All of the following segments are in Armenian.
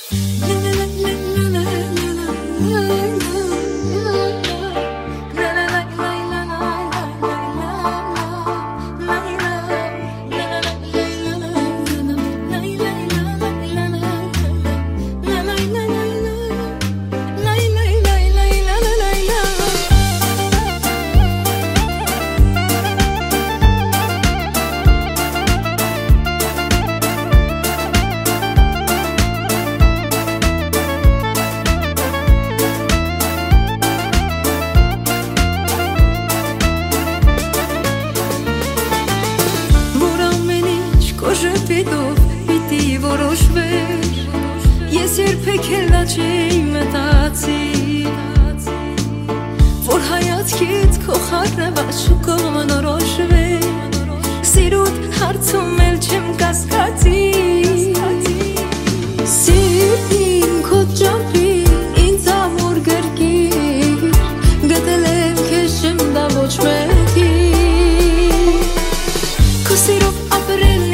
Ժպիտով պիտի որոշվեր Ես երբեք էլ նա չի մտածի Որ հայացքից քո խառնված շուկան որոշվեր Սիրուտ հարցում էլ չեմ կասկածի Սիրտին քո ճամփի ինձ ամուր գրկիր Գտել եմ քեզ չեմ դա ոչ մեկի Քո սիրով ապրելն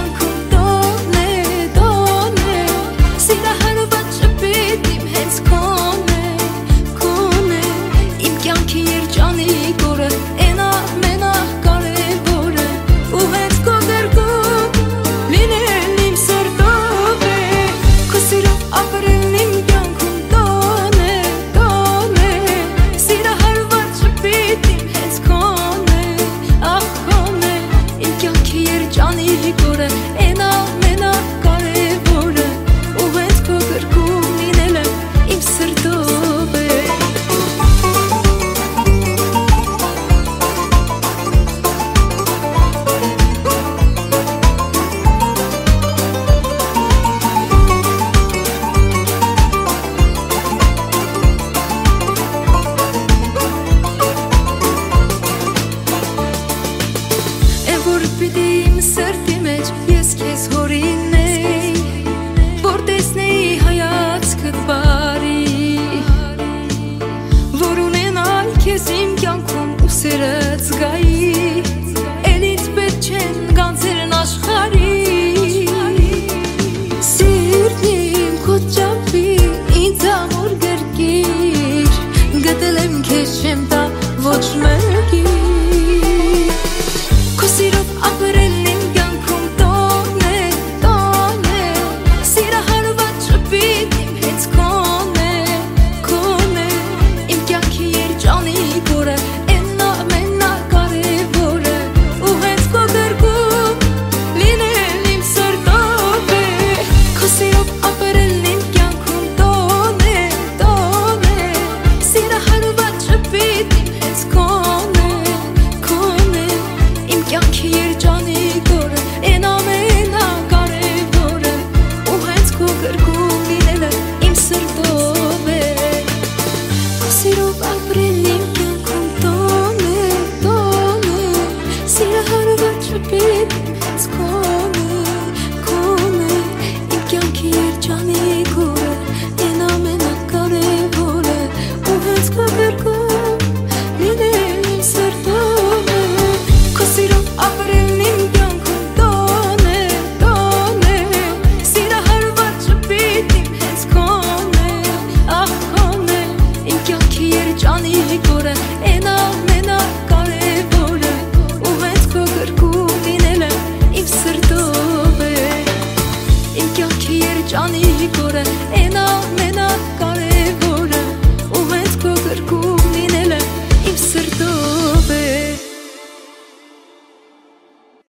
Սրտի մեջ ես քեզ հորինեի Որ տեսնեի հայացքդ բարի Որ ունենալ քեզ իմ կյանքում ու սերը զգայի Էլ ինձ պետք չեն գանձերն աշխարհի Սիրտին քո ճամփի ինձ ամուր գրկիր Գտել եմ քեզ չեմ տա ոչ մեկի Քո սիրով ապրել Johnny, you could have